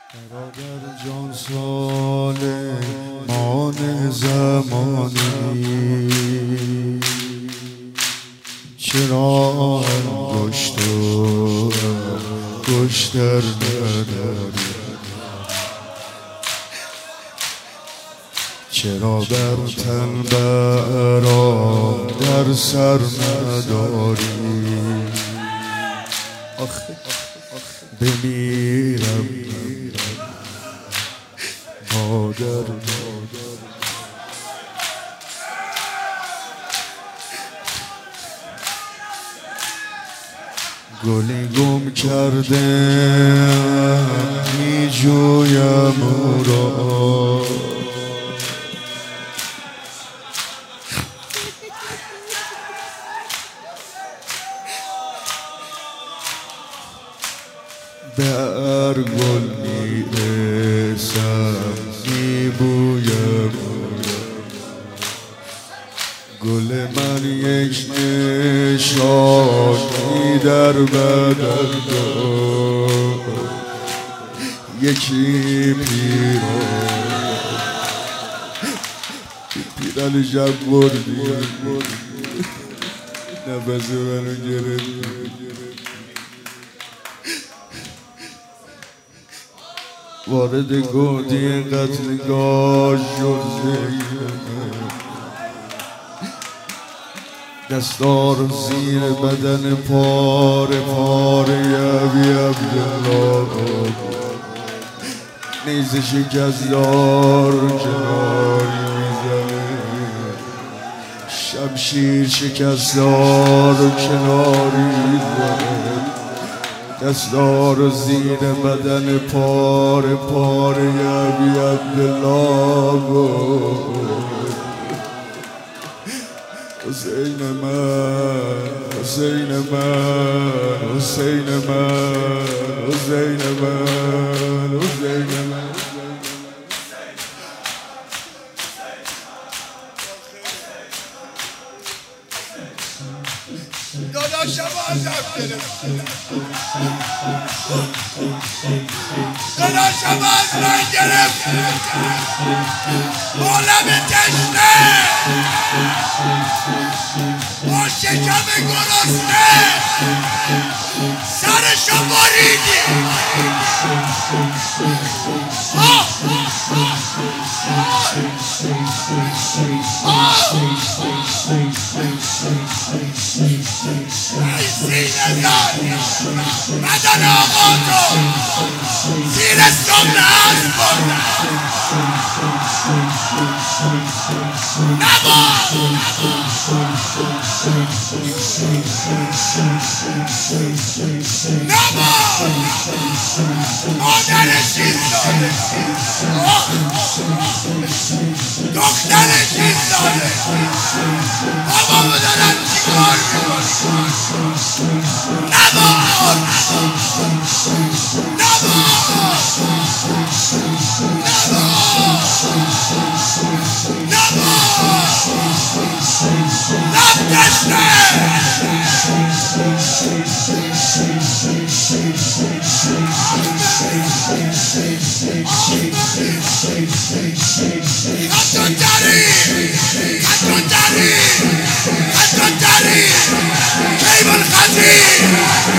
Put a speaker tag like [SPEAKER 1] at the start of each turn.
[SPEAKER 1] برادر جان سلیمان زمانی چرا انگشتر نداری؟ چرا بر تن برام در سر نداری؟ بمیرم مادر گلی گم کرده می جویم او را، به هر گل می رسم می بویم گل من یک نشانی در بدن دار، یکی پیران شب بردی نفس منو گرفت. وارد گودی قتلگاه شد دستار زیر بدن پاره ابی عبدالله، نیزه شکستار کناری میزنه، شمشیر شکستار کناری میزنه، دستار زیر بدن پاره ابی عبدالله. حسین من حسین من حسین من حسین من حسین من
[SPEAKER 2] داداشم ازم گرفت، داداشم از من گرفت، عالم تشنه با شکم گرسنه سرشو بریدی. بدن آقا تو زیر سمن هست بردن نبا نبا مادرش ایستاده، دخترش ایستاده، بابامو دارن چیکار میکنی؟ نبار كيف الخزين